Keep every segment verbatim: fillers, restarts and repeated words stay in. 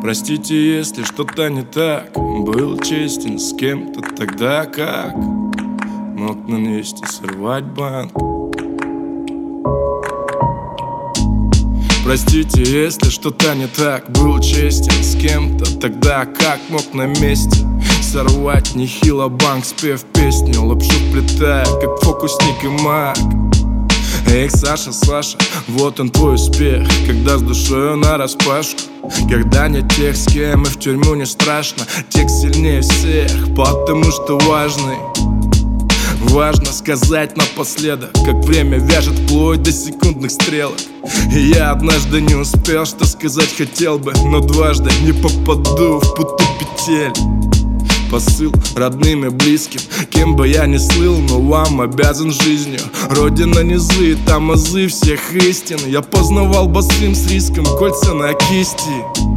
Простите, если что-то не так. Был честен с кем-то тогда, как мог на месте сорвать банк. Простите, если что-то не так. Был честен с кем-то тогда, как мог на месте сорвать нехило банк, спев песню, лапшу вплетая, как фокусник и маг. Эх, Саша, Саша, вот он твой успех, когда с душою нараспашку, когда нет тех, с кем и в тюрьму не страшно. Текст сильнее всех, потому что важный. Важно сказать напоследок, как время вяжет вплоть до секундных стрелок. И я однажды не успел, что сказать хотел бы, но дважды не попаду в путу петель. Посыл родным и близким, кем бы я ни слыл, но вам обязан жизнью. Родина низы, там азы всех истин. Я познавал босым с риском, кольца на кисти.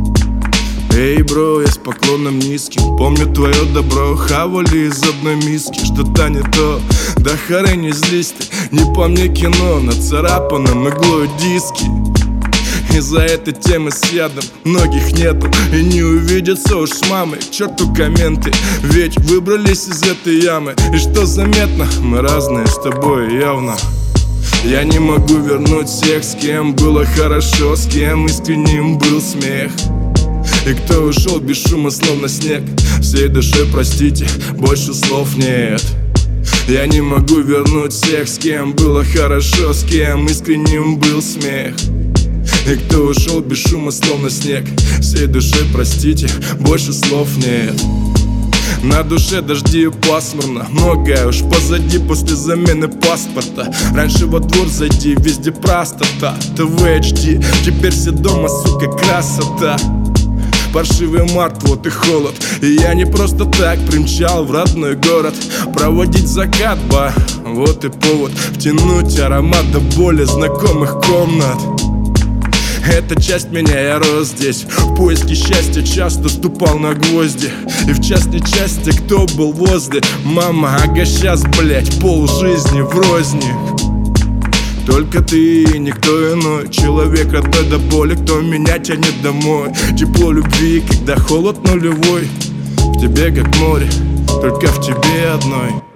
Эй, бро, я с поклоном низким, помню твое добро. Хавали из одной миски, что-то не то. Да харе, не злись ты, не по мне кино, нацарапанном иглой диски. Из-за этой темы с ядом многих нету и не увидятся уж с мамой. К черту комменты, ведь выбрались из этой ямы. И что заметно, мы разные с тобой явно. Я не могу вернуть всех, с кем было хорошо, с кем искренним был смех. И кто ушел без шума, словно снег. Всей душе простите, больше слов нет. Я не могу вернуть всех, с кем было хорошо, с кем искренним был смех. И кто ушел без шума, словно снег. Всей душе простите, больше слов нет. На душе дожди и пасмурно, многое уж позади после замены паспорта. Раньше во двор зайди, везде простота. ТВ эйч ди, теперь все дома, сука, красота. Паршивый март, вот и холод. И я не просто так примчал в родной город проводить закат, ба, вот и повод втянуть аромат до боли знакомых комнат. Эта часть меня, я рос здесь. В поиске счастья часто ступал на гвозди. И в частной части кто был возле? Мама, ага, сейчас, блять, пол жизни в розни. Только ты и никто иной. Человек родной до боли, кто меня тянет домой. Тепло любви, когда холод нулевой. В тебе как море, только в тебе одной.